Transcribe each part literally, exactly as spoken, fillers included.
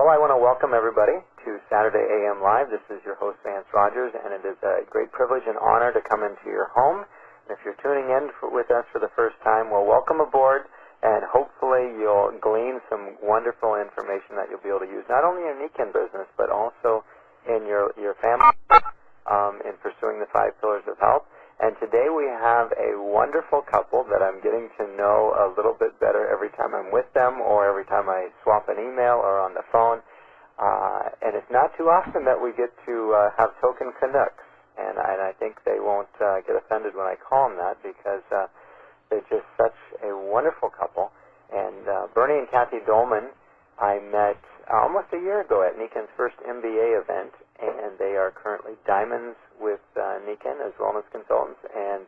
Well, I want to welcome everybody to Saturday A M Live. This is your host, Vance Rogers, and it is a great privilege and honor to come into your home. And if you're tuning in for, with us for the first time, well, welcome aboard, and hopefully you'll glean some wonderful information that you'll be able to use, not only in your Niken business, but also in your, your family um, in pursuing the five pillars of health. And today we have a wonderful couple that I'm getting to know a little bit better every time I'm with them or every time I swap an email or on the phone. Uh, and it's not too often that we get to uh, have token Canucks. And, and I think they won't uh, get offended when I call them that because uh, they're just such a wonderful couple. And uh, Bernie and Kathy Dolman I met almost a year ago at Niken's first M B A event, and they are currently Diamonds with uh, Niken as wellness consultants and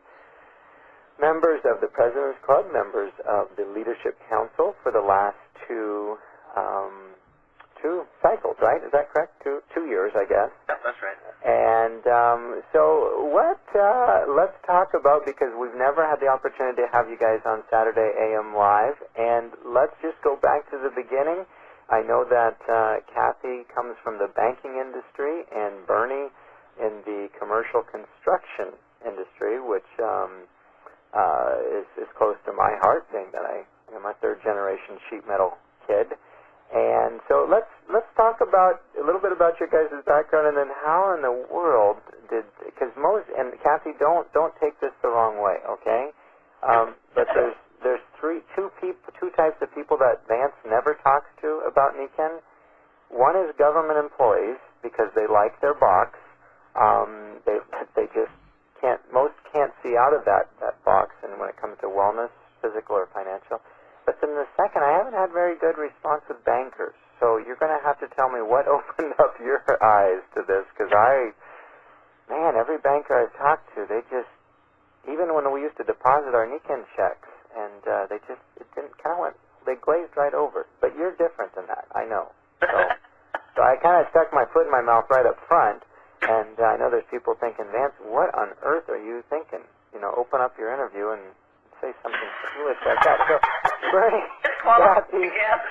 members of the President's Club, members of the Leadership Council for the last two um, two cycles, right? Is that correct? Two two years, I guess. Yep, that's right. And um, so what, uh, let's talk about, because we've never had the opportunity to have you guys on Saturday A M Live, and let's just go back to the beginning. I know that uh, Kathy comes from the banking industry and Bernie in the commercial construction industry, which um, uh, is, is close to my heart, being that I am a third-generation sheet metal kid. And so let's let's talk about a little bit about your guys' background, and then how in the world did, because most, and Kathy, don't don't take this the wrong way, okay? Um, but there's there's three two people two types of people that Vance never talks to about Niken. One is government employees because they like their box. Um, they they just can't most can't see out of that that box, and when it comes to wellness, physical or financial. But then the second, I haven't had very good response with bankers. So you're going to have to tell me what opened up your eyes to this, because I, man, every banker I've talked to, they just, even when we used to deposit our Niken checks, and uh, they just, it didn't kind of went, they glazed right over. But you're different than that, I know. So, so I kind of stuck my foot in my mouth right up front, and uh, I know there's people thinking, Vance, what on earth are you thinking? You know, open up your interview and say something foolish like that. So, Bernie, Kathy,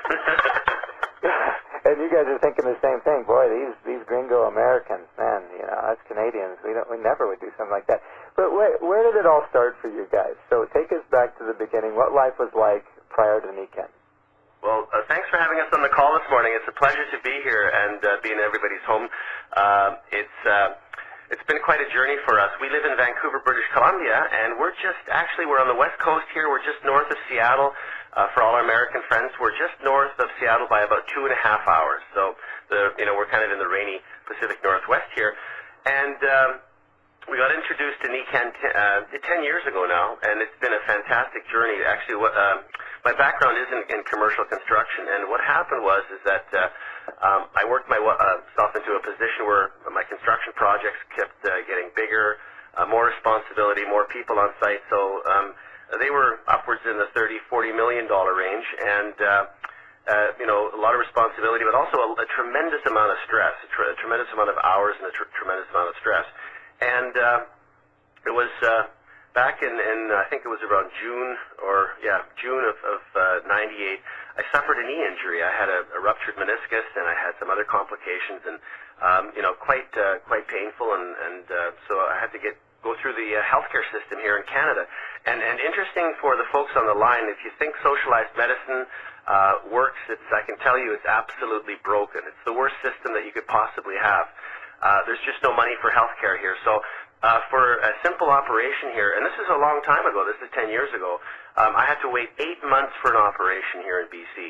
and you guys are thinking the same thing. Boy, these these gringo Americans, man, you know, us Canadians, we don't, we never would do something like that. But where, where did it all start for you guys? So take us back to the beginning. What life was like prior to Niken? Well, uh, thanks for having us on the call this morning. It's a pleasure to be here and uh, be in everybody's home. Uh, it's uh, It's been quite a journey for us. We live in Vancouver, British Columbia, and we're just, actually, we're on the west coast here. We're just north of Seattle. Uh, for all our American friends, we're just north of Seattle by about two and a half hours. So, the, you know, we're kind of in the rainy Pacific Northwest here. And um, we got introduced to Niken t- uh, ten years ago now, and it's been a fantastic journey. Actually, what, um, my background is in, in commercial construction, and what happened was is that uh, um, I worked myself uh, into a position where my construction projects kept uh, getting bigger, uh, more responsibility, more people on site. So um, they were upwards in the thirty, forty million dollar range, and uh, uh, you know, a lot of responsibility, but also a, a tremendous amount of stress, a, tr- a tremendous amount of hours, and a tr- tremendous amount of stress. And uh, it was. Uh, Back in, in, I think it was around June, or, yeah, June of, of uh, ninety-eight, I suffered a knee injury. I had a, a ruptured meniscus, and I had some other complications, and, um, you know, quite uh, quite painful, and, and uh, so I had to get go through the uh, healthcare system here in Canada. And, and interesting for the folks on the line, if you think socialized medicine uh, works, it's, I can tell you it's absolutely broken. It's the worst system that you could possibly have. Uh, there's just no money for healthcare here. So uh, for a simple operation here, and this is a long time ago, this is ten years ago, um, I had to wait eight months for an operation here in B C.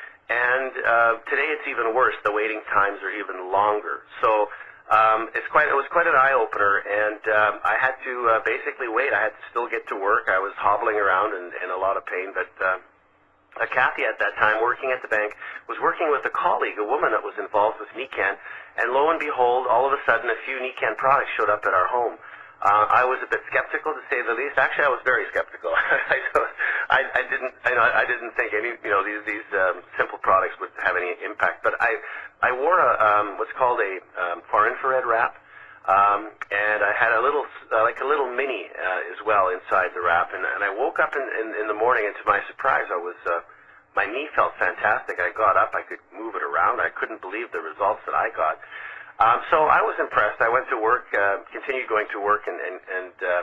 And uh, today it's even worse. The waiting times are even longer. So um, it's quite, it was quite an eye-opener, and um, I had to uh, basically wait. I had to still get to work. I was hobbling around and in a lot of pain, but uh, Uh, Kathy at that time, working at the bank, was working with a colleague, a woman that was involved with Niken, and lo and behold, all of a sudden, a few Niken products showed up at our home. Uh, I was a bit skeptical, to say the least. Actually, I was very skeptical. I, I, I didn't, I, know, I didn't think any, you know, these these um, simple products would have any impact. But I, I wore a um, what's called a um, far infrared wrap. Um, and I had a little, uh, like a little mini uh, as well inside the wrap. And, and I woke up in, in, in the morning, and to my surprise, I was uh, my knee felt fantastic. I got up, I could move it around. I couldn't believe the results that I got. Um, so I was impressed. I went to work, uh, continued going to work, and, and, and uh,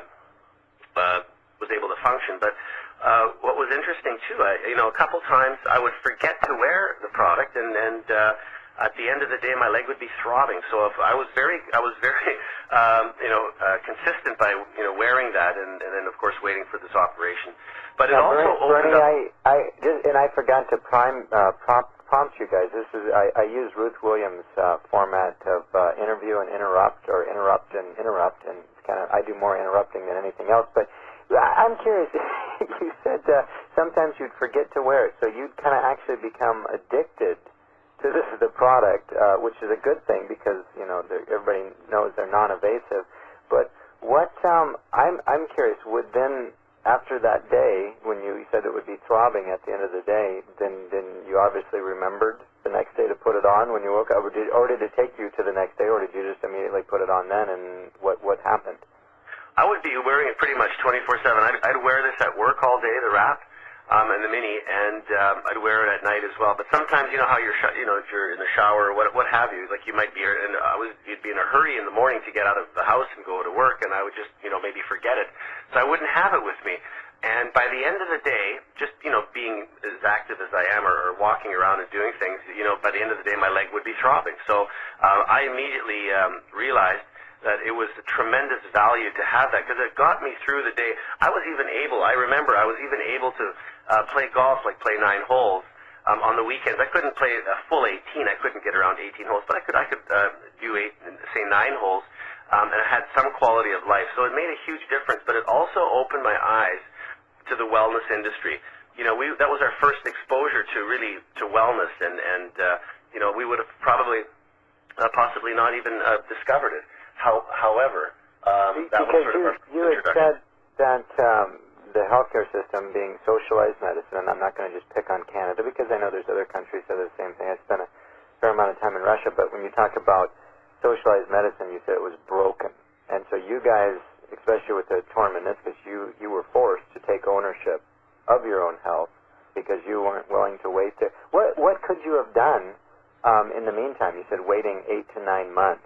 uh, was able to function. But uh, what was interesting too, I, you know, a couple times I would forget to wear the product, and, and uh, at the end of the day, my leg would be throbbing. So if I was very, I was very, um, you know, uh, consistent by you know wearing that, and, and then of course waiting for this operation. But it now, also Bernie, opened Bernie, up. I, I just, and I forgot to prime, uh, prompt, prompt you guys. This is I, I use Ruth Williams' uh, format of uh, interview and interrupt, or interrupt and interrupt, and it's kind of I do more interrupting than anything else. But I'm curious. You said uh, sometimes you'd forget to wear it, so you'd kind of actually become addicted to this the product, uh, which is a good thing because you know everybody knows they're non-evasive. But what um, I'm I'm curious. Would then after that day, when you said it would be throbbing at the end of the day, then then you obviously remembered the next day to put it on when you woke up, or did, or did it take you to the next day, or did you just immediately put it on then? And what what happened? I would be wearing it pretty much twenty-four seven. I'd, I'd wear this at work all day, the wrap, um, and the mini, and um, I'd wear it at night as well. But sometimes, you know how you're, sh- you know, if you're in the shower or what, what have you, like you might be, and I was, you'd be in a hurry in the morning to get out of the house and go to work, and I would just, you know, maybe forget it, so I wouldn't have it with me. And by the end of the day, just, you know, being as active as I am, or, or walking around and doing things, you know, by the end of the day, my leg would be throbbing. So uh, I immediately um, realized that it was a tremendous value to have that, because it got me through the day. I was even able, I remember, I was even able to uh, play golf, like play nine holes um, on the weekends. I couldn't play a full eighteen. I couldn't get around eighteen holes, but I could I could uh, do eight, say nine holes, um, and I had some quality of life. So it made a huge difference, but it also opened my eyes to the wellness industry. You know, we that was our first exposure to really to wellness, and and uh, you know, we would have probably uh, possibly not even uh, discovered it. How, however, um, that because was sort you, of our you had said that um, the healthcare system being socialized medicine, and I'm not going to just pick on Canada because I know there's other countries that are the same thing. I spent a fair amount of time in Russia, but when you talk about socialized medicine, you said it was broken. And so you guys, especially with the torn meniscus, you, you were forced to take ownership of your own health because you weren't willing to wait there. What, what could you have done um, in the meantime? You said waiting eight to nine months.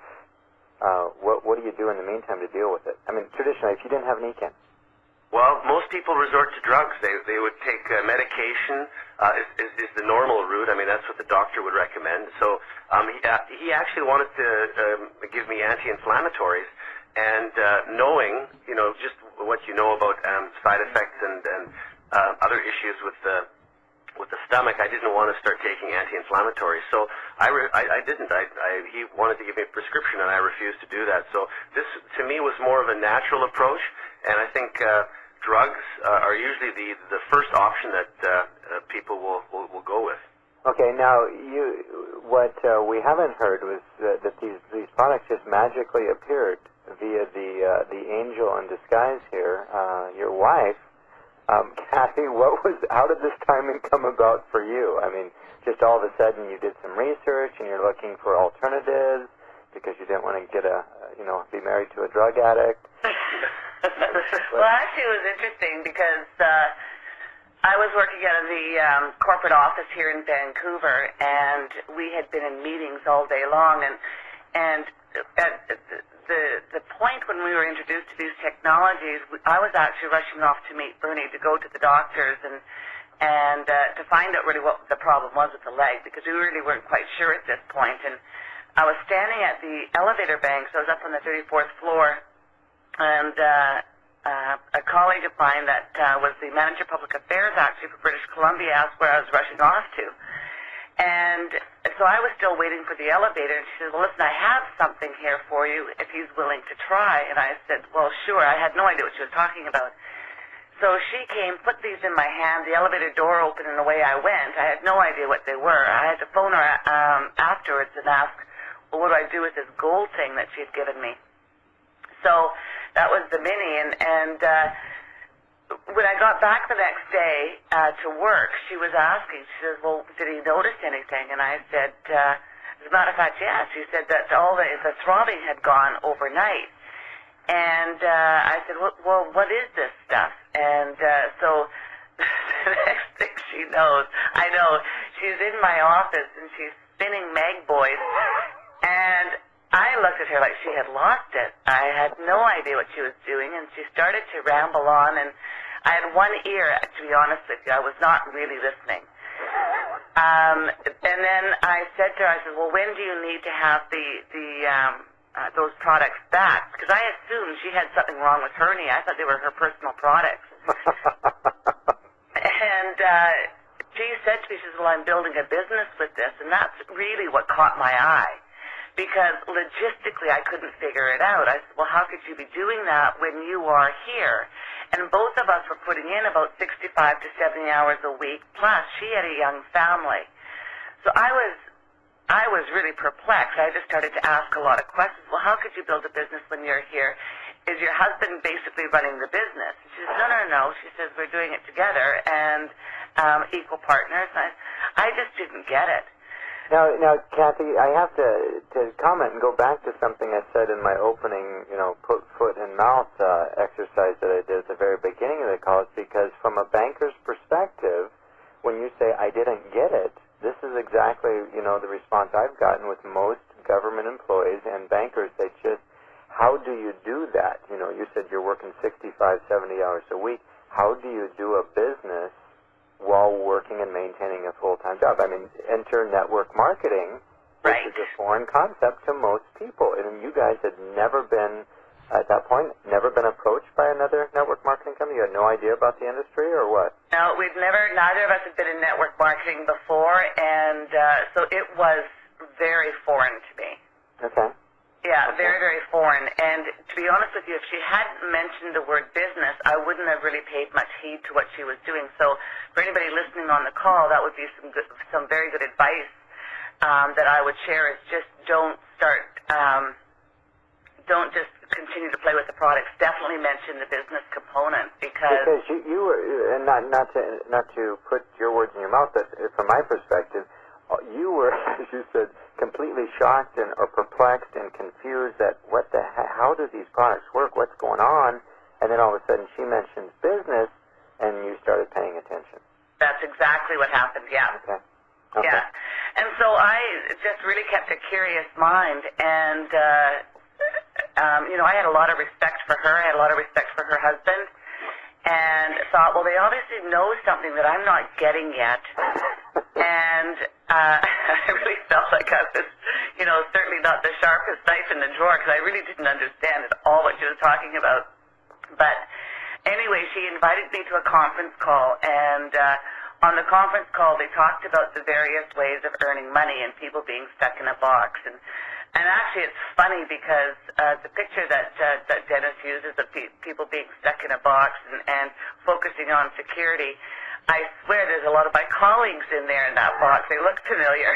Uh, what, what do you do in the meantime to deal with it? I mean, traditionally, if you didn't have an E C A N. Well, most people resort to drugs. They they would take uh, medication uh, is, is, is the normal route. I mean, that's what the doctor would recommend. So um, he, uh, he actually wanted to um, give me anti-inflammatories, and uh, knowing, you know, just what you know about um, side effects and, and uh, other issues with the with the stomach, I didn't want to start taking anti-inflammatories. So I, re- I, I didn't. I, I, he wanted to give me a prescription, and I refused to do that. So this, to me, was more of a natural approach, and I think uh, drugs uh, are usually the, the first option that uh, uh, people will, will, will go with. Okay, now, you, what uh, we haven't heard was that, that these, these products just magically appeared via the, uh, the angel in disguise here, uh, your wife. Um, Kathy, what was? How did this timing come about for you? I mean, just all of a sudden you did some research and you're looking for alternatives because you didn't want to get a, you know, be married to a drug addict. Well, actually, it was interesting because uh, I was working out of the um, corporate office here in Vancouver, and we had been in meetings all day long, and and at, at the, the the point when we were introduced to these technologies, I was actually rushing off to meet Bernie to go to the doctors and and uh, to find out really what the problem was with the leg, because we really weren't quite sure at this point. And I was standing at the elevator bank, so I was up on the thirty-fourth floor, and uh, uh, a colleague of mine that uh, was the manager of public affairs actually for British Columbia asked where I was rushing off to. And so I was still waiting for the elevator, and she said, well, listen, I have something here for you if he's willing to try. And I said, well, sure. I had no idea what she was talking about. So she came, put these in my hand, the elevator door opened, and away I went. I had no idea what they were. I had to phone her um, afterwards and ask, well, what do I do with this gold thing that she had given me? So that was the mini, and, and uh, when I got back the next day uh, to work, she was asking, she says, well, did he notice anything? And I said, uh, as a matter of fact, yes. She said that all the, the throbbing had gone overnight. And uh, I said, well, well, what is this stuff? And uh, so The next thing she knows, I know, she's in my office and she's spinning Meg Boys, and I looked at her like she had lost it. I had no idea what she was doing, and she started to ramble on, and I had one ear, to be honest with you. I was not really listening. Um, and then I said to her, I said, well, when do you need to have the, the um, uh, those products back? Because I assumed she had something wrong with hernia. I thought they were her personal products. And uh, she said to me, she says, well, I'm building a business with this. And that's really what caught my eye. Because logistically, I couldn't figure it out. I said, well, how could you be doing that when you are here? And both of us were putting in about sixty-five to seventy hours a week, plus she had a young family. So I was, I was really perplexed. I just started to ask a lot of questions. Well, how could you build a business when you're here? Is your husband basically running the business? And she says, no, no, no. She says, we're doing it together and um, equal partners. I, I just didn't get it. Now, now, Kathy, I have to to comment and go back to something I said in my opening, you know, put foot and mouth uh, exercise that I did at the very beginning of the call. It's because from a banker's perspective, when you say I didn't get it, this is exactly, you know, the response I've gotten with most government employees and bankers. They just, how do you do that? You know, you said you're working sixty-five, seventy hours a week. How do you do a business while working and maintaining a full-time job? I mean, enter network marketing, which right. is a foreign concept to most people. And you guys had never been, at that point, never been approached by another network marketing company? You had no idea about the industry, or what? No, we've never, neither of us had been in network marketing before, and uh, so it was very foreign to me. Okay. Yeah, okay. very, very foreign. And to be honest with you, if she hadn't mentioned the word business, I wouldn't have really paid much heed to what she was doing. So for anybody listening on the call, that would be some good, some very good advice um, that I would share is just don't start, um, don't just continue to play with the products. Definitely mention the business component because... Because you, you were, and not, not, to, not to put your words in your mouth, but from my perspective, you were, as you said, completely shocked and or perplexed and confused that what the heck, how do these products work, what's going on, and then all of a sudden she mentions business, and you started paying attention. That's exactly what happened, yeah. Okay. Okay. Yeah. And so I just really kept a curious mind, and, uh, um, you know, I had a lot of respect for her, I had a lot of respect for her husband, and thought, well, they obviously know something that I'm not getting yet. And uh, I really felt like I was, you know, certainly not the sharpest knife in the drawer because I really didn't understand at all what she was talking about. But anyway, she invited me to a conference call, and uh, on the conference call they talked about the various ways of earning money and people being stuck in a box. And and actually it's funny because uh, the picture that, uh, that Dennis uses of pe- people being stuck in a box and, and focusing on security, I swear there's a lot of my colleagues in there in that box. They look familiar.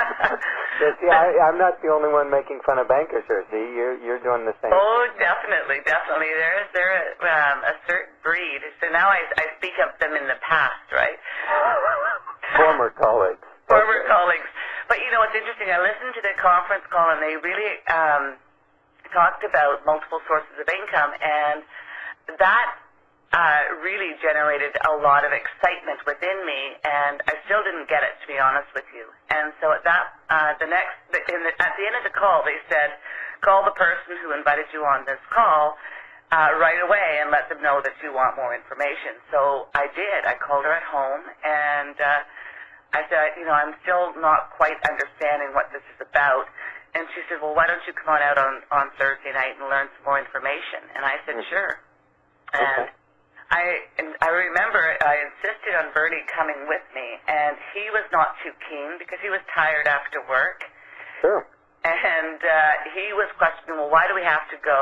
See, I, I'm not the only one making fun of bankers here. See, you're, you're doing the same. Oh, definitely, definitely. There is there um, a certain breed. So now I, I speak of them in the past, right? Former colleagues. Former okay. colleagues. But, you know, it's interesting. I listened to the conference call, and they really um, talked about multiple sources of income, and that Uh, really generated a lot of excitement within me, and I still didn't get it, to be honest with you. And so at that, uh, the next, in the, at the end of the call, they said, call the person who invited you on this call uh, right away and let them know that you want more information. So I did. I called her at home, and uh, I said, you know, I'm still not quite understanding what this is about. And she said, well, why don't you come on out on, on Thursday night and learn some more information? And I said, sure. And okay. I and I remember I insisted on Bernie coming with me, and he was not too keen because he was tired after work. Sure. And uh, he was questioning, well, why do we have to go?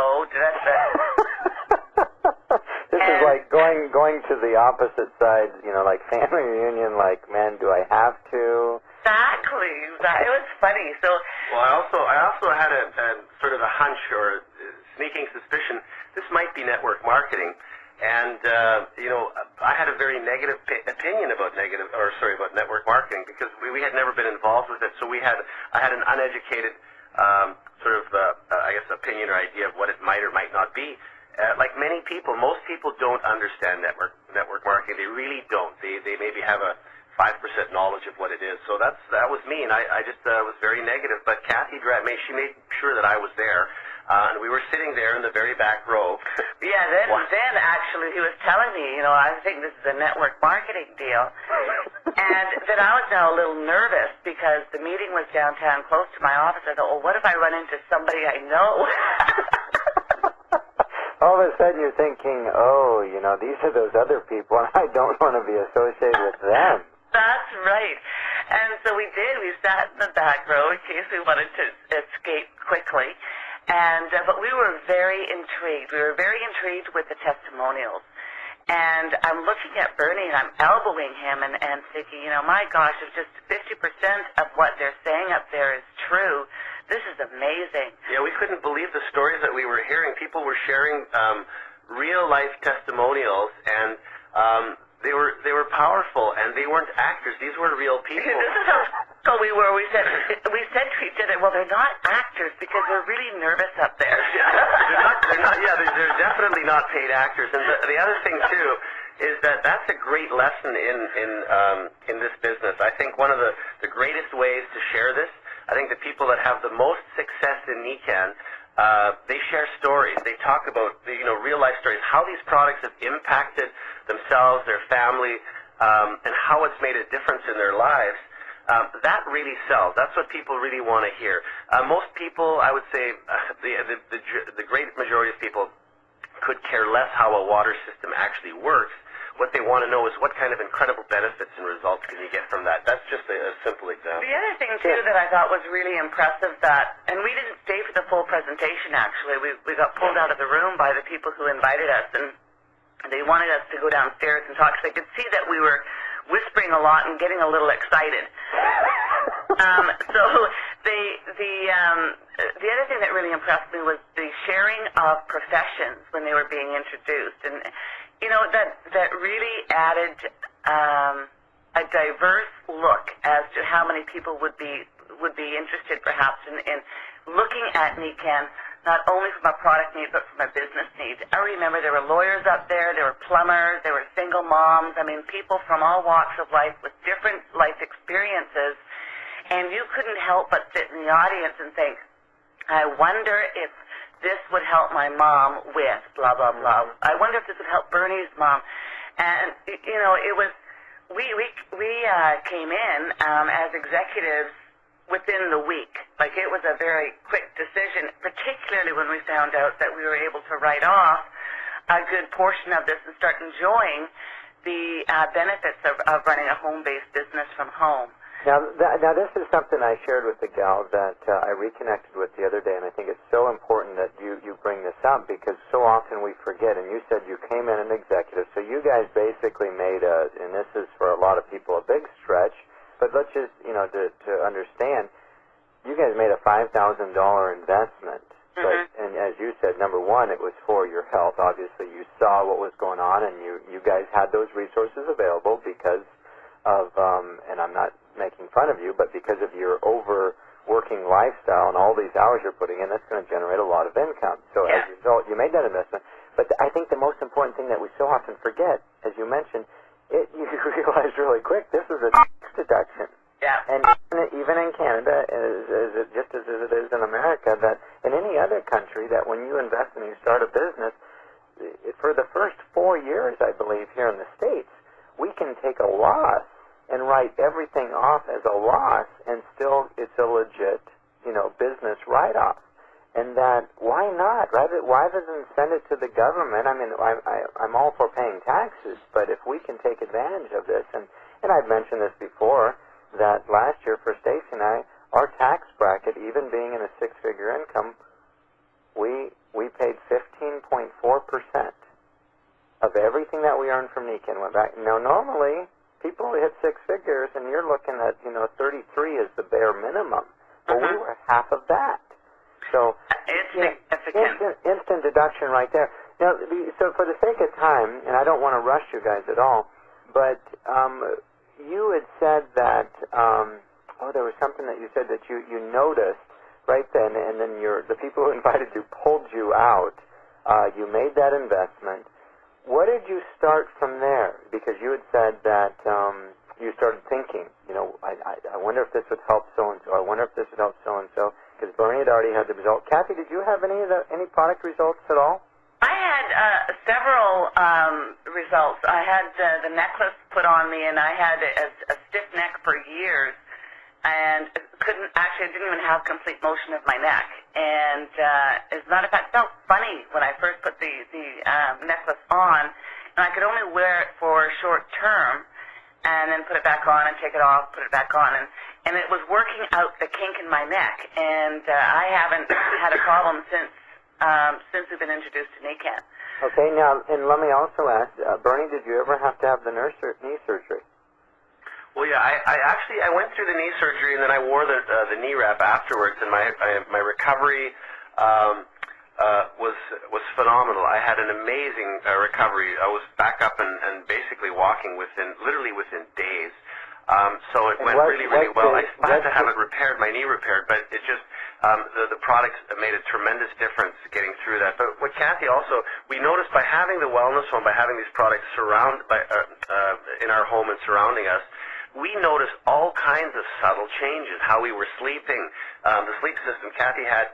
This and, is like going going to the opposite side, you know, like family reunion, like, man, do I have to? Exactly. It was funny. So. Well, I also I also had a, a sort of a hunch or a sneaking suspicion this might be network marketing. And, uh, you know, I had a very negative p- opinion about negative, or sorry, about network marketing because we, we had never been involved with it. So we had, I had an uneducated um, sort of, uh, uh, I guess, opinion or idea of what it might or might not be. Uh, like many people, most people don't understand network network marketing. They really don't. They they maybe have a five percent knowledge of what it is. So that's that was me, and I, I just uh, was very negative. But Kathy Dratme, she made sure that I was there, uh, and we were sitting there in the very back row. Yeah, then, then actually he was telling me, you know, I think this is a network marketing deal, and then I was now a little nervous because the meeting was downtown close to my office. I thought, well, what if I run into somebody I know? All of a sudden you're thinking, oh, you know, these are those other people, and I don't want to be associated with them. That's right. And so we did. We sat in the back row in case we wanted to escape quickly. And uh, but we were very intrigued. We were very intrigued with the testimonials. And I'm looking at Bernie, and I'm elbowing him and, and thinking, you know, my gosh, if just fifty percent of what they're saying up there is true, this is amazing. Yeah, we couldn't believe the stories that we were hearing. People were sharing um, real-life testimonials, and um, they were they were powerful, and they weren't actors. These were real people. This is how so we were. We said we said to each other, well, they're not actors because they're really nervous up there. they're not, they're not, yeah, they're, they're definitely not paid actors. And the, the other thing too is that that's a great lesson in in um, in this business. I think one of the the greatest ways to share this. I think the people that have the most success in Nican, uh, they share stories. They talk about, you know, real-life stories, how these products have impacted themselves, their family, um, and how it's made a difference in their lives. Um, that really sells. That's what people really want to hear. Uh, most people, I would say, uh, the, the, the, the great majority of people could care less how a water system actually works. What they want to know is what kind of incredible benefits and results can you get from that. That's just a, a simple example. The other thing, too, that I thought was really impressive that, and we didn't stay for the full presentation, actually. We, we got pulled out of the room by the people who invited us, and they wanted us to go downstairs and talk, because they could see that we were whispering a lot and getting a little excited. um, so they, the, um, the other thing that really impressed me was the sharing of professions when they were being introduced. And you know, that that really added um, a diverse look as to how many people would be would be interested, perhaps, in, in looking at Nican, not only from a product need but from a business need. I remember there were lawyers up there, there were plumbers, there were single moms. I mean, people from all walks of life with different life experiences, and you couldn't help but sit in the audience and think, I wonder if this would help my mom with blah, blah, blah. I wonder if this would help Bernie's mom. And, you know, it was, we we we uh, came in um, as executives within the week. Like, it was a very quick decision, particularly when we found out that we were able to write off a good portion of this and start enjoying the uh, benefits of, of running a home-based business from home. Now, th- now this is something I shared with the gal that uh, I reconnected with the other day, and I think it's so important that you, you bring this up because so often we forget, and you said you came in an executive, so you guys basically made a, and this is for a lot of people a big stretch, but let's just, you know, to, to understand, you guys made a five thousand dollars investment, mm-hmm. but, and as you said, number one, it was for your health. Obviously, you saw what was going on, and you, you guys had those resources available because of, um, and I'm not making fun of you, but because of your overworking lifestyle and all these hours you're putting in, that's going to generate a lot of income. So yeah. as a result, you made that investment. But I think the most important thing that we so often forget, as you mentioned, it, you realize really quick, this is a tax deduction. Yeah. And even in Canada, as, as it, just as it is in America, that in any other country, that when you invest and you start a business, it, for the first four years, I believe, here in the States, we can take a loss and write everything off as a loss, and still it's a legit, you know, business write-off. And that, why not? Rather, rather than send it to the government, I mean, I, I, I'm all for paying taxes, but if we can take advantage of this, and, and I've mentioned this before, that last year for Stacey and I, our tax bracket, even being in a six-figure income, we we paid fifteen point four percent of everything that we earned from Nican went back. Now, normally, people hit six figures, and you're looking at, you know, thirty-three is the bare minimum. Well, uh-huh. we were half of that. So, it's you know, significant. Instant, instant deduction right there. Now, the, so for the sake of time, and I don't want to rush you guys at all, but um, you had said that, um, oh, there was something that you said that you, you noticed right then, and then your, the people who invited you pulled you out. Uh, you made that investment. what did you start from there? Because you had said that um, you started thinking, you know, I, I, I wonder if this would help so-and-so. I wonder if this would help so-and-so. Because Bernie had already had the result. Kathy, did you have any of the, any product results at all? I had uh, several um, results. I had uh, the necklace put on me, and I had a, a stiff neck for years, and couldn't actually, I didn't even have complete motion of my neck. And uh, as a matter of fact, it felt funny when I first put the, the um, necklace on, and I could only wear it for short term, and then put it back on and take it off, put it back on, and, and it was working out the kink in my neck, and uh, I haven't had a problem since. Um, since we've been introduced to Nican. Okay, now, and let me also ask, uh, Bernie, did you ever have to have the nurse or knee surgery? Well, yeah, I, I actually, I went through the knee surgery, and then I wore the uh, the knee wrap afterwards, and my I, my recovery um, uh, was was phenomenal. I had an amazing uh, recovery. I was back up and, and basically walking within, literally within days. Um, so it And went what, really, really what well. did, I had to have it repaired, my knee repaired, but it just, um, the, the products made a tremendous difference getting through that. But what Kathy also, we noticed by having the wellness home, by having these products surround, by, uh, uh, in our home and surrounding us, we noticed all kinds of subtle changes, how we were sleeping, um, the sleep system. Kathy had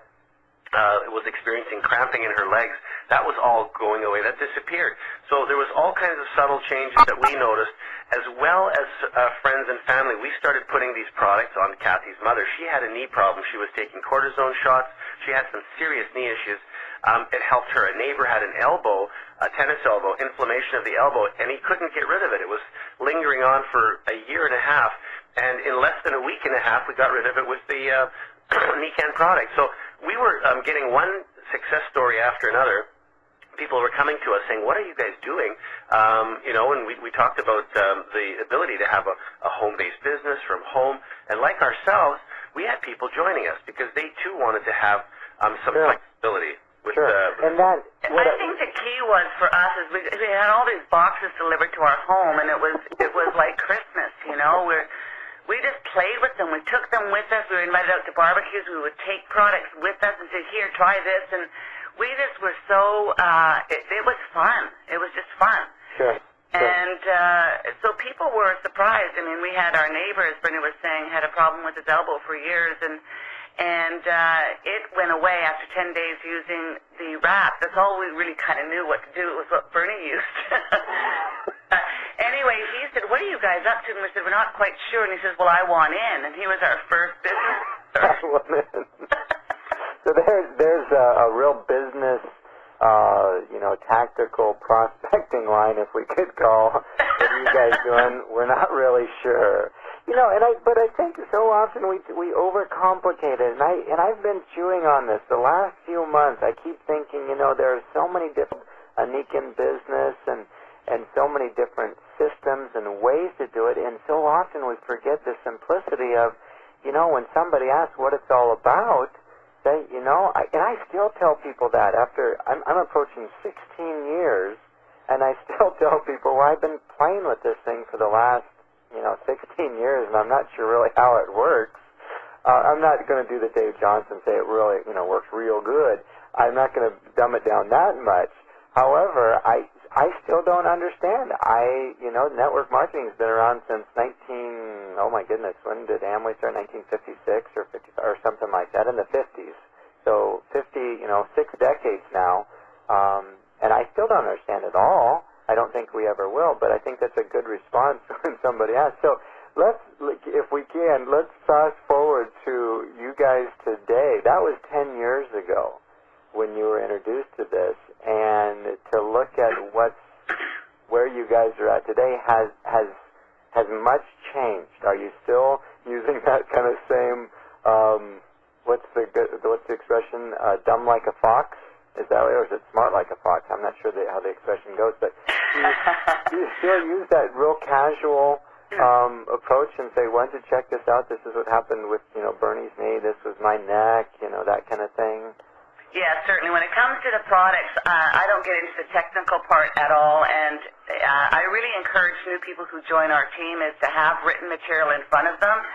Uh, was experiencing cramping in her legs. That was all going away. That disappeared. So there was all kinds of subtle changes that we noticed, as well as uh, friends and family. We started putting these products on Kathy's mother. She had a knee problem. She was taking cortisone shots. She had some serious knee issues. Um, it helped her. A neighbor had an elbow, a tennis elbow, inflammation of the elbow, and he couldn't get rid of it. It was lingering on for a year and a half, and in less than a week and a half, we got rid of it with the uh, Nican product. So we were um, getting one success story after another. People were coming to us saying, what are you guys doing? Um, you know, and we, we talked about um, the ability to have a, a home-based business from home. And like ourselves, we had people joining us because they, too, wanted to have um, some Sure. flexibility. With, Sure. uh, And that, what I think the key was for us is we, we had all these boxes delivered to our home, and it was it was like Christmas, you know. We're We just played with them. We took them with us. We were invited out to barbecues. We would take products with us and say, here, try this. And we just were so, uh, it, it was fun. It was just fun. Sure. Sure. And uh, so people were surprised. I mean, we had our neighbor, as Bernie was saying, had a problem with his elbow for years. And and uh, it went away after ten days using the wrap. That's all we really kind of knew what to do. It was what Bernie used. uh, anyway, he said, what are you guys up to? And we said, we're not quite sure. And he says, well, I want in. And he was our first business. So there's, there's a, a real business, uh, you know, tactical prospecting line, if we could call. What are you guys doing? We're not really sure. You know, and I, but I think so often we we overcomplicate it, and I and I've been chewing on this the last few months. I keep thinking, you know, there are so many different a Nican business and and so many different systems and ways to do it, and so often we forget the simplicity of, you know, when somebody asks what it's all about, say, you know, I, and I still tell people that after I'm I'm approaching sixteen years, and I still tell people, well, I've been playing with this thing for the last, you know, sixteen years, and I'm not sure really how it works. Uh, I'm not going to do the Dave Johnson, say it really, you know, works real good. I'm not going to dumb it down that much. However, I I still don't understand. I, you know, network marketing's been around since nineteen, oh my goodness, when did Amway start? nineteen fifty-six or fifty-five or something like that, in the fifties. So fifty, you know, six decades now, um, and I still don't understand it all. I don't think we ever will, but I think that's a good response when somebody asks. So let's, if we can, let's fast forward to you guys today. That was ten years ago when you were introduced to this, and to look at what's, where you guys are at today, has has has much changed. Are you still using that kind of same, um, what's the what's the expression, uh, dumb like a fox? Is that right, or is it smart like a fox? I'm not sure the, how the expression goes, but do you, do you still use that real casual um, approach and say, why don't you check this out? This is what happened with, you know, Bernie's knee. This was my neck, you know, that kind of thing. Yeah, certainly. When it comes to the products, uh, I don't get into the technical part at all, and uh, I really encourage new people who join our team is to have written material in front of them,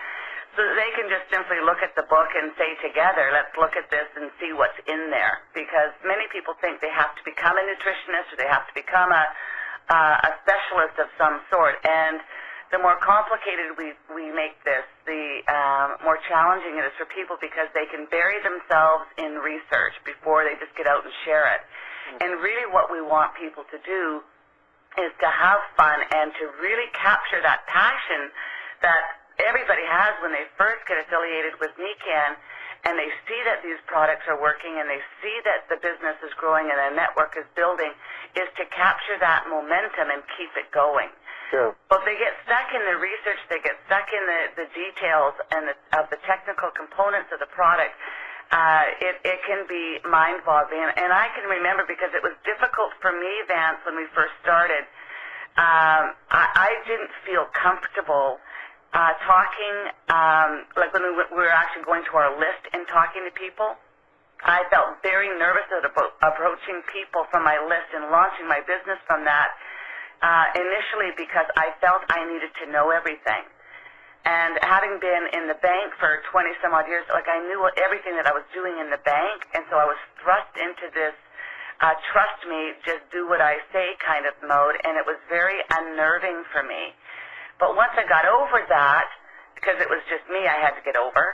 so that they can just simply look at the book and say together, let's look at this and see what's in there. Because many people think they have to become a nutritionist or they have to become a, uh, a specialist of some sort. And the more complicated we, we make this, the um, more challenging it is for people because they can bury themselves in research before they just get out and share it. Mm-hmm. And really what we want people to do is to have fun and to really capture that passion that everybody has when they first get affiliated with Nican, and they see that these products are working and they see that the business is growing and the network is building, is to capture that momentum and keep it going. Sure. But they get stuck in the research, they get stuck in the, the details and the, of the technical components of the product. Uh, it, it can be mind-boggling. And, and I can remember, because it was difficult for me, Vance, when we first started, um, I, I didn't feel comfortable Uh, talking, um, like when we, we were actually going to our list and talking to people. I felt very nervous about approaching people from my list and launching my business from that, uh, initially because I felt I needed to know everything. And having been in the bank for twenty some odd years, like I knew everything that I was doing in the bank, and so I was thrust into this uh, trust me, just do what I say kind of mode, and it was very unnerving for me. But once I got over that, because it was just me I had to get over,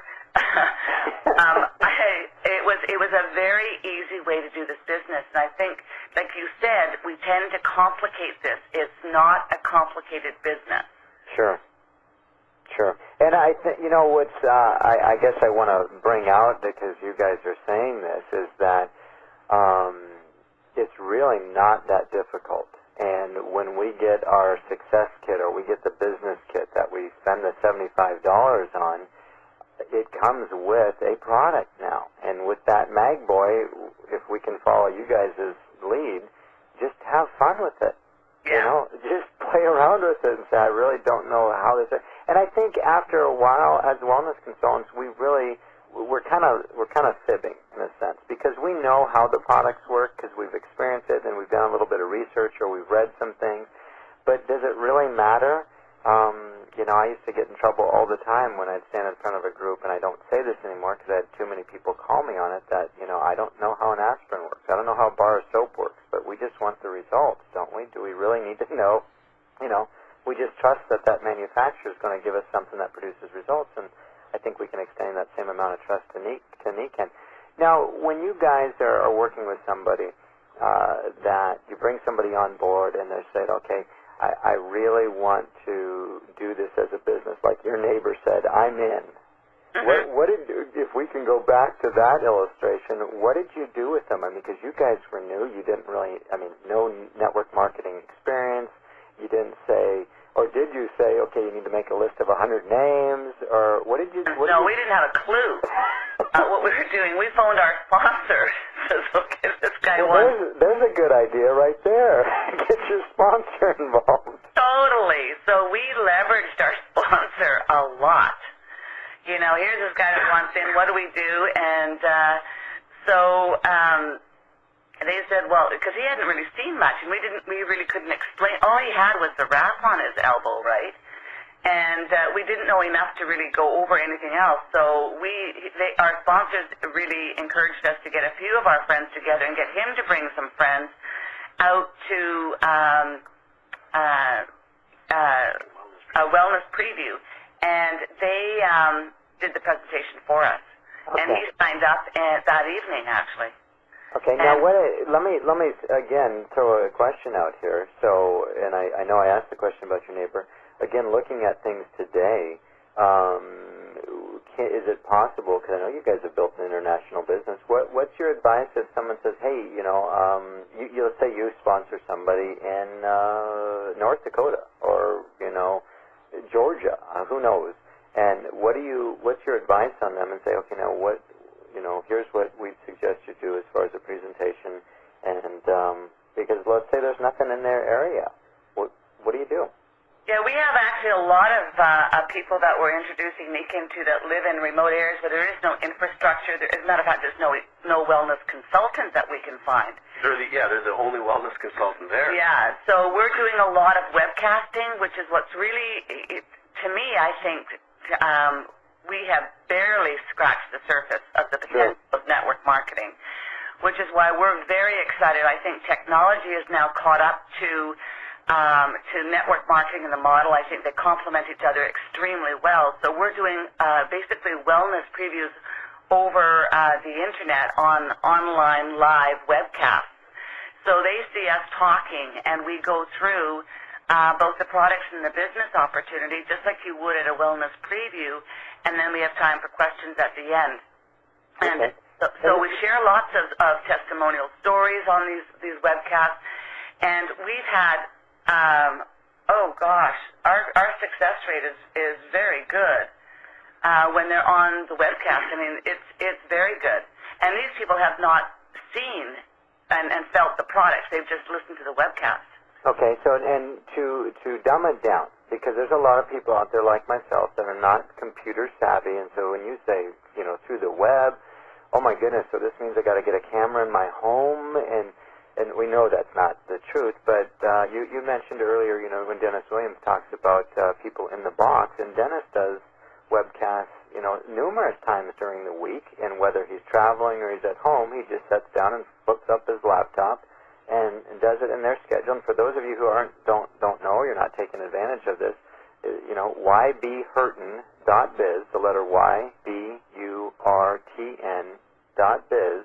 um, I, it was it was a very easy way to do this business. And I think, like you said, we tend to complicate this. It's not a complicated business. Sure. Sure. And I think, you know, what's, uh, I, I guess I want to bring out, because you guys are saying this, is that um, it's really not that difficult. And when we get our success kit or we get the business kit that we spend the seventy-five dollars on, it comes with a product now. And with that MagBoy, if we can follow you guys' lead, just have fun with it. Yeah. You know, just play around with it and say, I really don't know how this is. And I think after a while, as wellness consultants, we really, we're kind of we're kind of fibbing in a sense, because we know how the products work because we've experienced it and we've done a little bit of research or we've read some things. But does it really matter? Um, you know, I used to get in trouble all the time when I'd stand in front of a group, and I don't say this anymore because I had too many people call me on it, that, you know, I don't know how an aspirin works. I don't know how a bar of soap works, but we just want the results, don't we? Do we really need to know? You know, we just trust that that manufacturer is going to give us something that produces results, and I think we can extend that same amount of trust to Nican. Now, when you guys are, are working with somebody, uh, that you bring somebody on board and they say, okay, I, I really want to do this as a business, like your neighbor said, I'm in. Mm-hmm. What, what did, if we can go back to that illustration, what did you do with them? I mean, because you guys were new, you didn't really, I mean, no network marketing experience. You didn't say, or did you say, okay, you need to make a list of a hundred names, or what did you? What no, did you... we didn't have a clue. uh, what we were doing, we phoned our sponsor. Says, okay, this guy well, wants. There's, there's a good idea right there. Get your sponsor involved. Totally. So we leveraged our sponsor a lot. You know, here's this guy that wants in. What do we do? And uh, so. Um, They said, well, because he hadn't really seen much, and we didn't, we really couldn't explain. All he had was the wrap on his elbow, right? And uh, we didn't know enough to really go over anything else. So we, they, our sponsors really encouraged us to get a few of our friends together and get him to bring some friends out to um, uh, uh, a wellness preview, and they um, did the presentation for us. Okay. And he signed up uh, that evening, actually. Okay, now what, let me let me again throw a question out here. So, and I, I know I asked the question about your neighbor. Again, looking at things today, um, can, is it possible? Because I know you guys have built an international business. What what's your advice if someone says, hey, you know, um, you, you let's say you sponsor somebody in uh, North Dakota or you know Georgia, uh, who knows? And what do you? What's your advice on them? And say, okay, now what? You know, here's what we suggest you do as far as a presentation, and um, because let's say there's nothing in their area, what what do you do? Yeah, we have actually a lot of, uh, of people that we're introducing Nican to that live in remote areas where there is no infrastructure. There, as a matter of fact, there's no no wellness consultant that we can find. They're the, yeah, they're the only wellness consultant there. Yeah, so we're doing a lot of webcasting, which is what's really, it, to me, I think, um, we have barely scratched the surface of the potential Sure. of network marketing, which is why we're very excited. I think technology is now caught up to um, to network marketing and the model. I think they complement each other extremely well. So we're doing uh, basically wellness previews over uh, the internet on online live webcasts. So they see us talking, and we go through uh, both the products and the business opportunity, just like you would at a wellness preview, and then we have time for questions at the end. And Okay. so, so we share lots of, of testimonial stories on these, these webcasts, and we've had, um, oh gosh, our, our success rate is, is very good uh, when they're on the webcast. I mean, it's, it's very good. And these people have not seen and, and felt the products. They've just listened to the webcast. Okay, so and to to dumb it down, because there's a lot of people out there like myself that are not computer savvy, and so when you say, you know, through the web, oh my goodness, so this means I got to get a camera in my home, and and we know that's not the truth. But uh, you you mentioned earlier, you know, when Dennis Williams talks about uh, people in the box, and Dennis does webcasts, you know, numerous times during the week, and whether he's traveling or he's at home, he just sits down and flips up his laptop and, and does it in their schedule. And for those of you who aren't don't don't know, you're not taking advantage of this, you know, y b hurton dot biz, the letter Y B U R T N dot biz,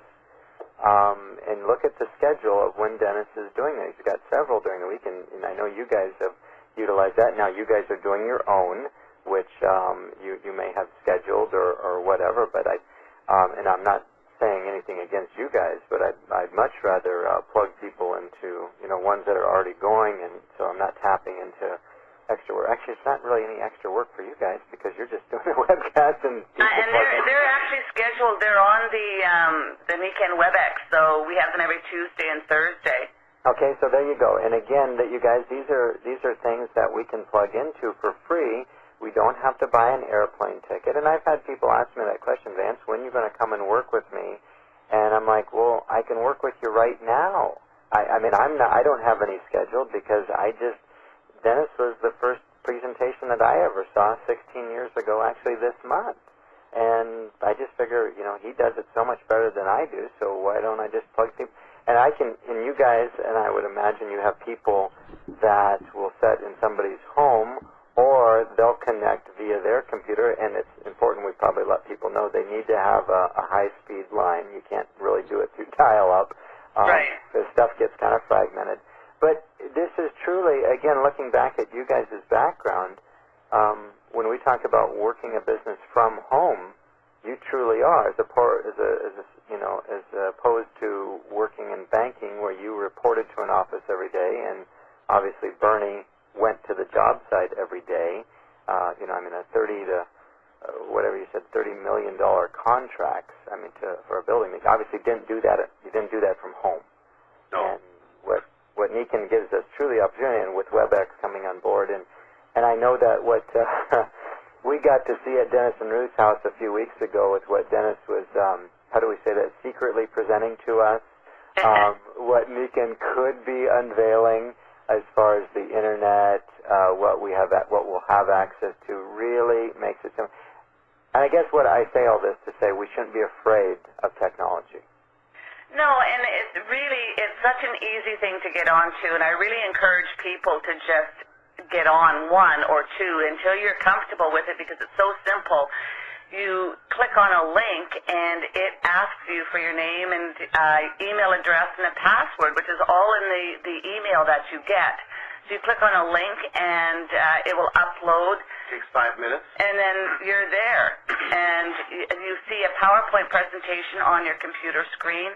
um, and look at the schedule of when Dennis is doing that. He's got several during the week, and, and I know you guys have utilized that. Now you guys are doing your own, which um, you you may have scheduled or, or whatever, but I um, and I'm not saying anything against you guys, but I'd, I'd much rather uh, plug people into, you know, ones that are already going, and so I'm not tapping into extra work. Actually, it's not really any extra work for you guys because you're just doing a webcast and Uh, and they're, they're actually scheduled. They're on the um, the Niken WebEx, so we have them every Tuesday and Thursday. Okay, so there you go. And again, that you guys, these are these are things that we can plug into for free. We don't have to buy an airplane ticket. And I've had people ask me that question, Vance, when are you going to come and work with me? And I'm like, well, I can work with you right now. I, I mean, I'm not. I don't have any scheduled because I just. Dennis was the first presentation that I ever saw sixteen years ago, actually this month. And I just figure, you know, he does it so much better than I do, so why don't I just plug people? And I can, and you guys, and I would imagine you have people that will set in somebody's home, or they'll connect via their computer, and it's important we probably let people know they need to have a, a high-speed line. You can't really do it through dial-up. Um, Right. The stuff gets kind of fragmented. But this is truly, again, looking back at you guys' background, um, when we talk about working a business from home, you truly are, as, a, as, a, as a, you know, as opposed to working in banking where you reported to an office every day, and obviously Bernie went to the job site every day. Uh, you know, I mean, a thirty to uh, whatever you said, thirty million dollar contracts. I mean, to, for a building, you obviously didn't do that. You didn't do that from home. No. And what what Niken gives us truly opportunity, and with WebEx coming on board, and and I know that what uh, we got to see at Dennis and Ruth's house a few weeks ago with what Dennis was, um, how do we say that, secretly presenting to us, um, what Niken could be unveiling as far as the internet, uh, what we have, at, what we'll have access to, really makes it simple. And I guess what I say all this to say, we shouldn't be afraid of technology. No, and it's really, it's such an easy thing to get onto, and I really encourage people to just get on one or two until you're comfortable with it, because it's so simple. You click on a link, and it asks you for your name and uh, email address and a password, which is all in the, the email that you get. So you click on a link, and uh, it will upload. Takes five minutes. And then you're there, and you, you see a PowerPoint presentation on your computer screen,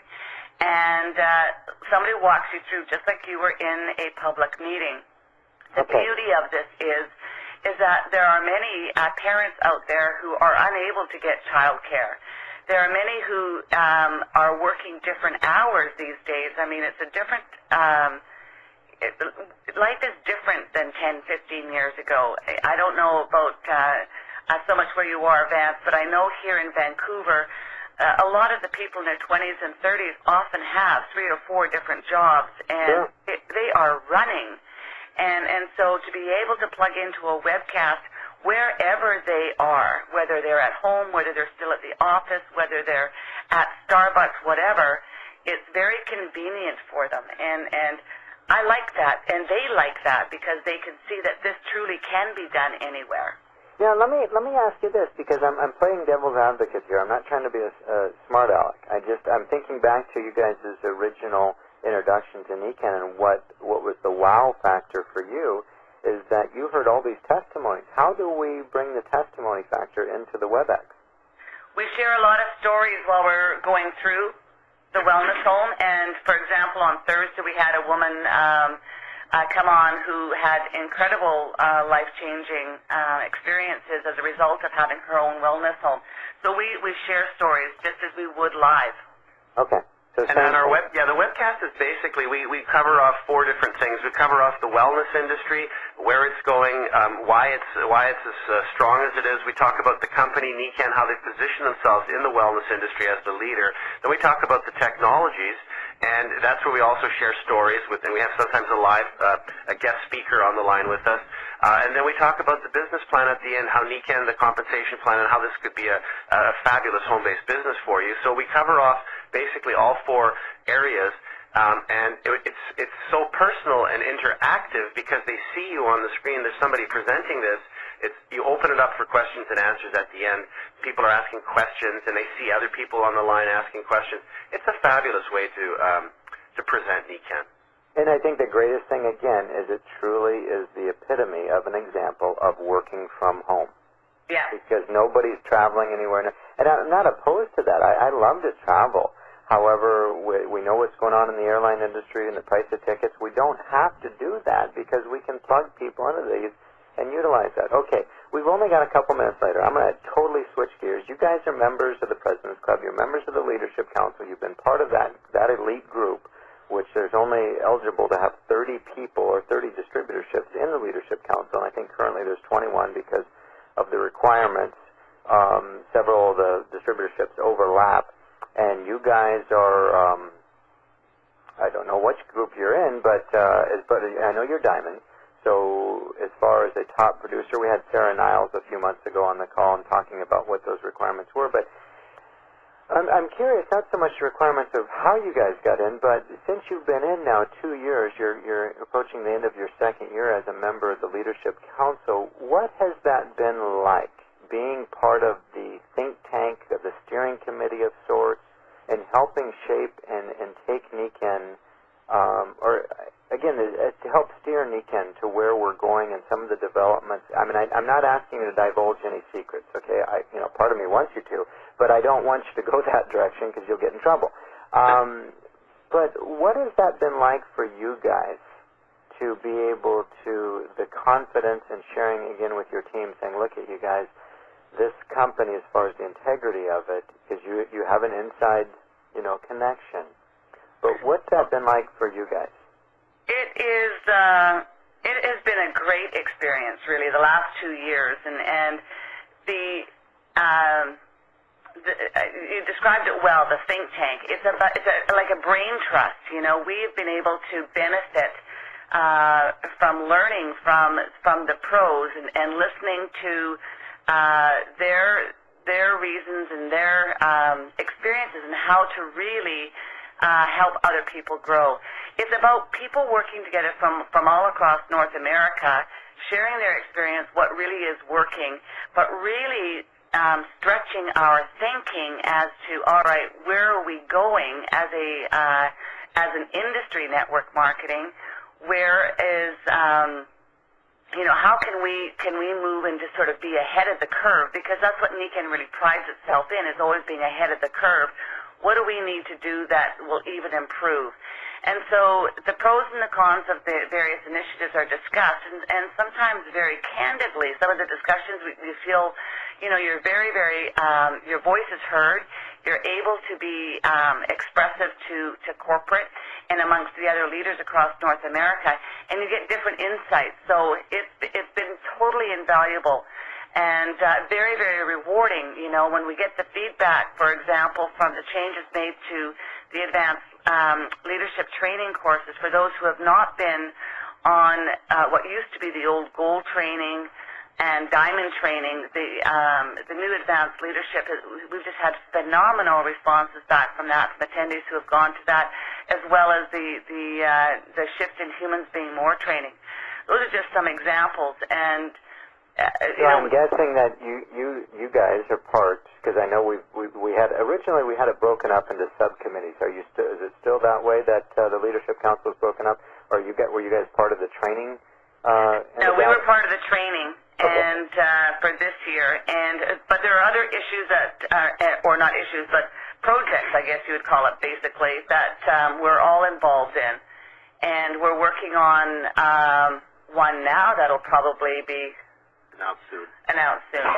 and uh, somebody walks you through just like you were in a public meeting. The Okay. beauty of this is is that there are many uh, parents out there who are unable to get child care. There are many who um, are working different hours these days. I mean, it's a different... Um, it, life is different than ten, fifteen years ago. I don't know about uh, uh, so much where you are, Vance, but I know here in Vancouver, uh, a lot of the people in their twenties and thirties often have three or four different jobs, and Sure. it, they are running. And and so to be able to plug into a webcast wherever they are, whether they're at home, whether they're still at the office, whether they're at Starbucks, whatever. It's very convenient for them, and and I like that, and they like that because they can see that this truly can be done anywhere. Yeah, let me let me ask you this, because I'm I'm playing devil's advocate here. I'm not trying to be a, a smart aleck. I just I'm thinking back to you guys' original introduction to NECANN, and what what was the wow factor for you is that you heard all these testimonies. How do we bring the testimony factor into the WebEx? We share a lot of stories while we're going through the wellness home, and for example, on Thursday we had a woman um, uh, come on who had incredible uh, life-changing uh, experiences as a result of having her own wellness home. So we, we share stories just as we would live. Okay. So and on our web, yeah, the webcast is basically, we, we cover off four different things. We cover off the wellness industry, where it's going, um, why it's why it's as uh, strong as it is. We talk about the company NECANN, how they position themselves in the wellness industry as the leader. Then we talk about the technologies, and that's where we also share stories with, and we have sometimes a live, uh, a guest speaker on the line with us. Uh, and then we talk about the business plan at the end, how NECANN, the compensation plan, and how this could be a, a fabulous home-based business for you. So we cover off basically all four areas, um, and it, it's it's so personal and interactive because they see you on the screen. There's somebody presenting this. It's you open it up for questions and answers at the end. People are asking questions, and they see other people on the line asking questions. It's a fabulous way to um, to present NECANN. And I think the greatest thing, again, is it truly is the epitome of an example of working from home. Yeah. Because nobody's traveling anywhere. And I'm not opposed to that. I, I love to travel. However, we, we know what's going on in the airline industry and the price of tickets. We don't have to do that because we can plug people into these and utilize that. Okay, we've only got a couple minutes later. I'm going to totally switch gears. You guys are members of the President's Club. You're members of the Leadership Council. You've been part of that, that elite group, which there's only eligible to have thirty people or thirty distributorships in the Leadership Council, and I think currently there's twenty-one because of the requirements. Um, several of the distributorships overlap, and you guys are, um, I don't know which group you're in, but, uh, as, but I know you're Diamond. So as far as a top producer, we had Sarah Niles a few months ago on the call and talking about what those requirements were, but I'm, I'm curious, not so much the requirements of how you guys got in, but since you've been in now two years, you're, you're approaching the end of your second year as a member of the Leadership Council, what has that been like, being part of the think tank, of the steering committee of sorts, and helping shape and, and take NECANN, um, or again, uh, to help steer NECANN to where we're going and some of the developments? I mean, I, I'm not asking you to divulge any secrets, okay? I, you know, part of me wants you to, but I don't want you to go that direction because you'll get in trouble. Um, but what has that been like for you guys to be able to, the confidence and sharing again with your team, saying, look at you guys, this company, as far as the integrity of it, is you you have an inside, you know, connection. But what's that been like for you guys? It is. Uh, it has been a great experience, really, the last two years, and and the. Um, The, uh, you described it well, the think tank. It's, about, it's a, like a brain trust. You know, we've been able to benefit uh, from learning from from the pros and, and listening to uh, their their reasons and their um, experiences and how to really uh, help other people grow. It's about people working together from, from all across North America, sharing their experience, what really is working, but really Um, stretching our thinking as to, all right, where are we going as a uh, as an industry, network marketing? Where is um, you know, how can we can we move and just sort of be ahead of the curve? Because that's what NECANN really prides itself in, is always being ahead of the curve. What do we need to do that will even improve? And so the pros and the cons of the various initiatives are discussed, and, and sometimes very candidly. Some of the discussions we, we feel, you know, you're very, very, um, your voice is heard. You're able to be um, expressive to, to corporate and amongst the other leaders across North America, and you get different insights. So it's, it's been totally invaluable and uh, very, very rewarding, you know, when we get the feedback, for example, from the changes made to the advanced um, leadership training courses for those who have not been on uh, what used to be the old goal training and diamond training. The um, the new advanced leadership, has, we've just had phenomenal responses back from that, from attendees who have gone to that, as well as the the uh, the shift in humans being more training. Those are just some examples, and uh, you so know, I'm guessing that you you you guys are part, because I know we we we had originally we had it broken up into subcommittees. Are you still? Is it still that way that uh, the leadership council is broken up, or you get were you guys part of the training? Uh, no, we were part of the training. Okay. And uh, for this year, and uh, but there are other issues that, uh, or not issues, but projects, I guess you would call it, basically, that um, we're all involved in, and we're working on um, one now that'll probably be announced soon. Announced soon.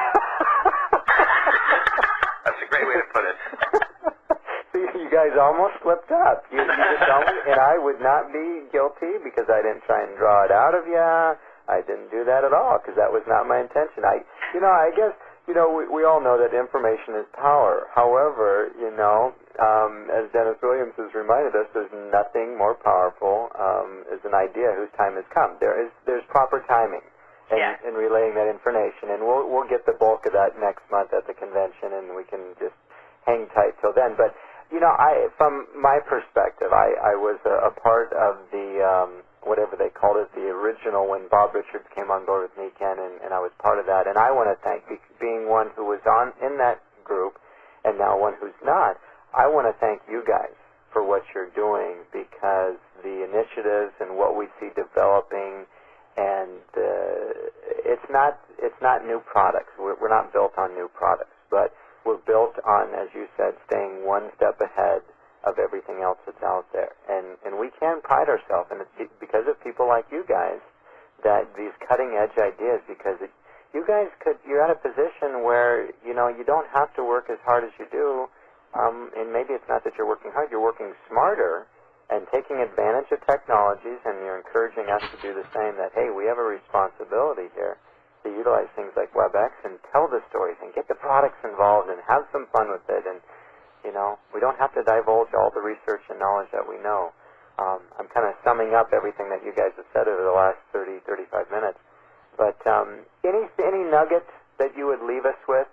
That's a great way to put it. See, you guys almost slipped up. You, you just almost, and I would not be guilty because I didn't try and draw it out of you. I didn't do that at all because that was not my intention. I, you know, I guess, you know, we, we all know that information is power. However, you know, um, as Dennis Williams has reminded us, there's nothing more powerful um, as an idea whose time has come. There is, there's proper timing in, Yeah. in relaying that information, and we'll we'll get the bulk of that next month at the convention, and we can just hang tight till then. But you know, I, from my perspective, I, I was a, a part of the. Um, whatever they called it, the original, when Bob Richards came on board with NECAN, and, and I was part of that. And I want to thank, being one who was on in that group, and now one who's not, I want to thank you guys for what you're doing, because the initiatives and what we see developing, and uh, it's not it's not new products. We're, we're not built on new products, but we're built on, as you said, staying one step ahead of everything else that's out there. And and we can pride ourselves, and it's because of people like you guys, that these cutting-edge ideas, because it, you guys could, you're at a position where, you know, you don't have to work as hard as you do, um, and maybe it's not that you're working hard, you're working smarter and taking advantage of technologies, and you're encouraging us to do the same, that, hey, we have a responsibility here to utilize things like WebEx and tell the stories and get the products involved and have some fun with it. And you know, we don't have to divulge all the research and knowledge that we know. Um, I'm kind of summing up everything that you guys have said over the last thirty, thirty-five minutes. But um, any any nuggets that you would leave us with?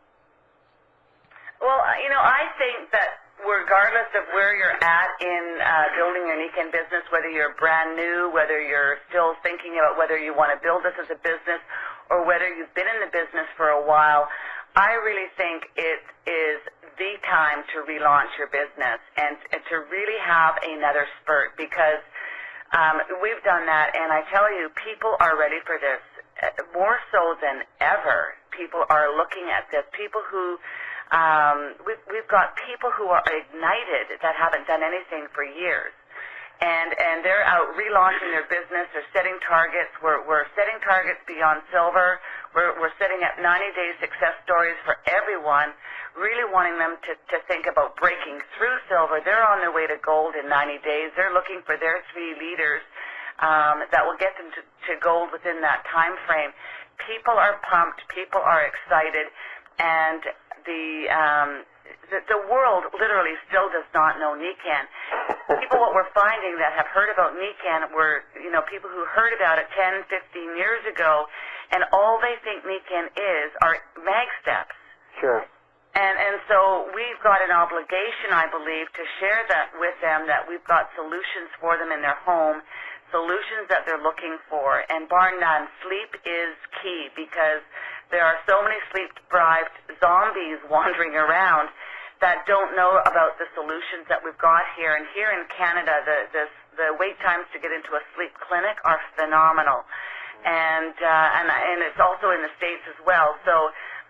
Well, you know, I think that regardless of where you're at in uh, building your NECAN business, whether you're brand new, whether you're still thinking about whether you want to build this as a business, or whether you've been in the business for a while, I really think it is the time to relaunch your business and, and to really have another spurt, because um, we've done that, and I tell you, people are ready for this. More so than ever, people are looking at this. People who, um, we've, we've got people who are ignited that haven't done anything for years. And and they're out relaunching their business. They're setting targets. We're we're setting targets beyond silver. We're we're setting up ninety-day success stories for everyone. Really wanting them to to think about breaking through silver. They're on their way to gold in ninety days. They're looking for their three leaders um, that will get them to, to gold within that time frame. People are pumped. People are excited, and the um, the, the world literally still does not know NECAN. People, what we're finding that have heard about NECAN were, you know, people who heard about it ten, fifteen years ago, and all they think NECAN is are mag steps. Sure. And and so we've got an obligation, I believe, to share that with them, that we've got solutions for them in their home, solutions that they're looking for. And bar none, sleep is key, because there are so many sleep-deprived zombies wandering around that don't know about the solutions that we've got here. And here in Canada, the the, the wait times to get into a sleep clinic are phenomenal. And, uh, and, and it's also in the States as well. So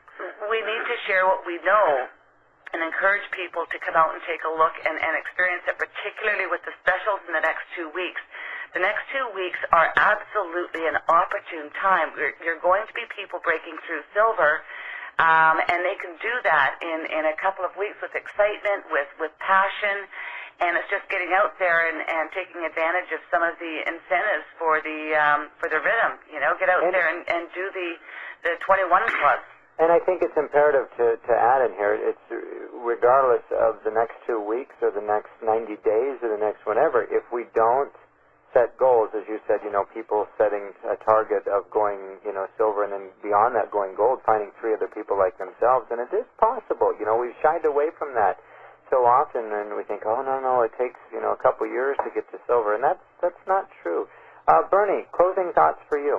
we need to share what we know and encourage people to come out and take a look and, and experience it, particularly with the specials in the next two weeks. The next two weeks are absolutely an opportune time. We're, you're going to be people breaking through silver, Um, and they can do that in, in a couple of weeks with excitement, with, with passion, and it's just getting out there and, and taking advantage of some of the incentives for the um, for the rhythm. You know, get out and, there and, and do the the twenty-one club. And I think it's imperative to, to add in here, it's regardless of the next two weeks or the next ninety days or the next whenever, if we don't set goals, as you said, you know, people setting a target of going, you know, silver and then beyond that going gold, finding three other people like themselves. And it is possible. You know, we've shied away from that so often, and we think, oh, no, no, it takes, you know, a couple years to get to silver. And that's, that's not true. Uh, Bernie, closing thoughts for you.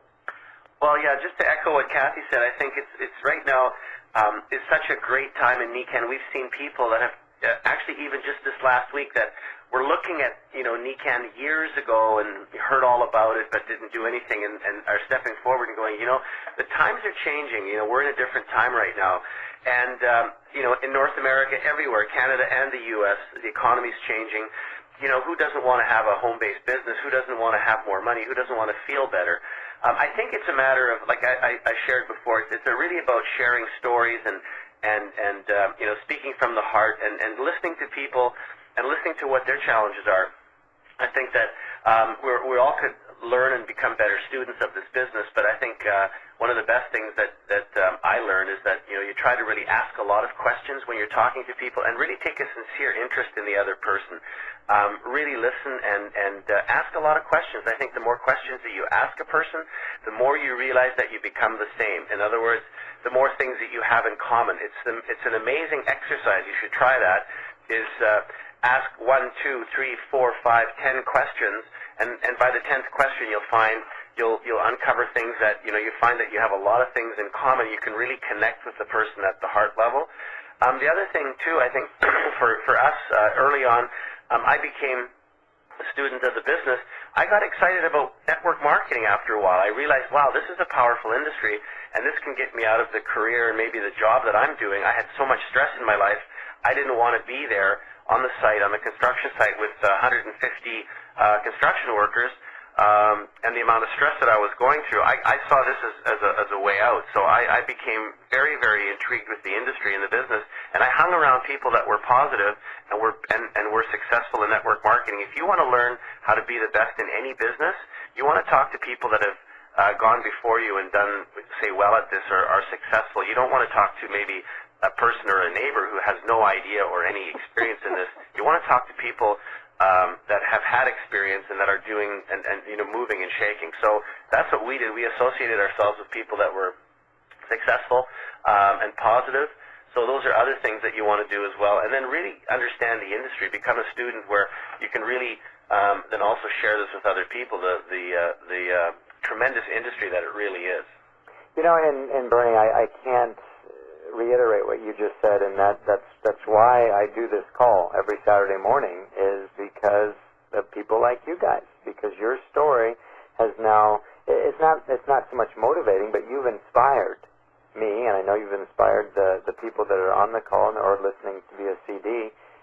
Well, yeah, just to echo what Kathy said, I think it's, it's right now um, is such a great time in NICAN. We've seen people that have uh, actually even just this last week that were looking at, you know, NICAN years ago and heard all about it but didn't do anything and, and are stepping forward and going, you know, the times are changing. You know, we're in a different time right now. And, um, you know, in North America, everywhere, Canada and the U S, the economy's changing. You know, who doesn't want to have a home-based business? Who doesn't want to have more money? Who doesn't want to feel better? Um, I think it's a matter of, like I, I, I shared before, it's, it's really about sharing stories and, and, and uh, you know, speaking from the heart and, and listening to people and listening to what their challenges are. I think that um, we're, we all could learn and become better students of this business, but I think uh, one of the best things that, that um, I learned is that, you know, you try to really ask a lot of questions when you're talking to people and really take a sincere interest in the other person. Um, really listen and, and uh, ask a lot of questions. I think the more questions that you ask a person, the more you realize that you become the same. In other words, the more things that you have in common. It's, the, it's an amazing exercise. You should try that, is uh, ask one, two, three, four, five, ten questions, and, and by the tenth question you'll find, you'll, you'll uncover things that, you know, you find that you have a lot of things in common. You can really connect with the person at the heart level. Um, the other thing, too, I think for, for us uh, early on, um, I became a student of the business. I got excited about network marketing after a while. I realized, wow, this is a powerful industry, and this can get me out of the career and maybe the job that I'm doing. I had so much stress in my life, I didn't want to be there on the site, on the construction site with uh, one hundred fifty uh, construction workers, um, and the amount of stress that I was going through. I, I saw this as, as, a, as a way out, so I, I became very, very intrigued with the industry and the business, and I hung around people that were positive and were, and, and were successful in network marketing. If you want to learn how to be the best in any business, you want to talk to people that have uh, gone before you and done, say, well at this or are successful. You don't want to talk to maybe a person or a neighbor who has no idea or any experience in this. You want to talk to people um, that have had experience and that are doing and, and you know moving and shaking. So that's what we did. We associated ourselves with people that were successful um, and positive. So those are other things that you want to do as well. And then really understand the industry. Become a student where you can really um, then also share this with other people. The the uh, the uh, tremendous industry that it really is. You know, and, and Bernie, I, I can't reiterate what you just said, and that that's that's why I do this call every Saturday morning, is because of people like you guys, because your story has now, it's not it's not so much motivating, but you've inspired me, and I know you've inspired the the people that are on the call or listening via C D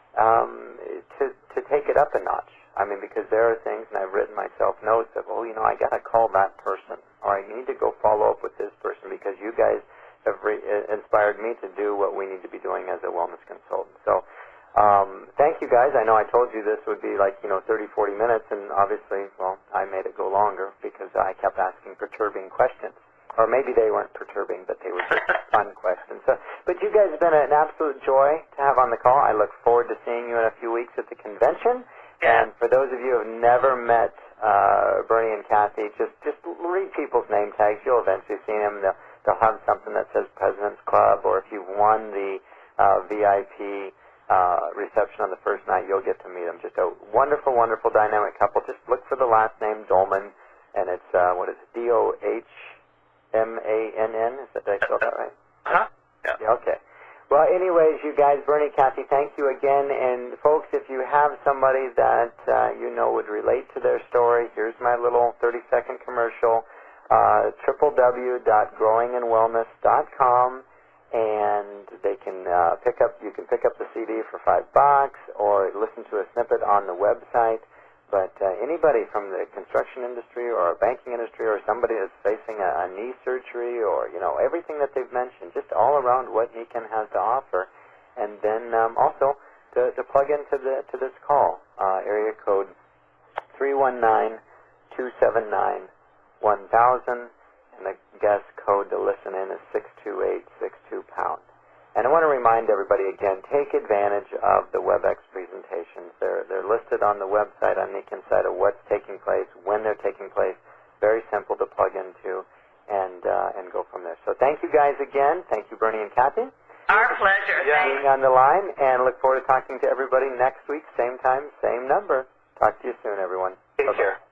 um, to to take it up a notch. I mean, because there are things, and I've written myself notes of, oh, you know, I got to call that person, or I need to go follow up with this person, because you guys have re- inspired me to do what we need to be doing as a wellness consultant. So um, thank you, guys. I know I told you this would be like, you know, thirty, forty minutes, and obviously, well, I made it go longer because I kept asking perturbing questions. Or maybe they weren't perturbing, but they were just fun questions. So, but you guys have been an absolute joy to have on the call. I look forward to seeing you in a few weeks at the convention. Yeah. And for those of you who have never met uh, Bernie and Kathy, just, just read people's name tags. You'll eventually see them. They'll, They'll have something that says President's Club, or if you've won the uh, V I P uh, reception on the first night, you'll get to meet them. Just a wonderful, wonderful, dynamic couple. Just look for the last name, Dolman, and it's, uh, what is it, D O H M A N N? Is that, did I spell that right? Uh-huh. Yeah. Yeah, okay. Well, anyways, you guys, Bernie, Kathy, thank you again. And, folks, if you have somebody that uh, you know would relate to their story, here's my little thirty-second commercial. Uh, w w w dot growing in wellness dot com, and they can uh, pick up. You can pick up the C D for five bucks, or listen to a snippet on the website. But uh, anybody from the construction industry or a banking industry, or somebody that's facing a, a knee surgery, or you know everything that they've mentioned, just all around what NICAN has to offer, and then um, also to, to plug into the to this call, uh, area code three one nine, two seven nine. one thousand, and the guest code to listen in is six two eight six two pound. And I want to remind everybody again, take advantage of the WebEx presentations. They're, they're listed on the website on Nick Insider what's taking place, when they're taking place. Very simple to plug into and uh, and go from there. So thank you guys again. Thank you, Bernie and Kathy. Our pleasure. Yeah. Being on the line, and look forward to talking to everybody next week, same time, same number. Talk to you soon, everyone. Take care.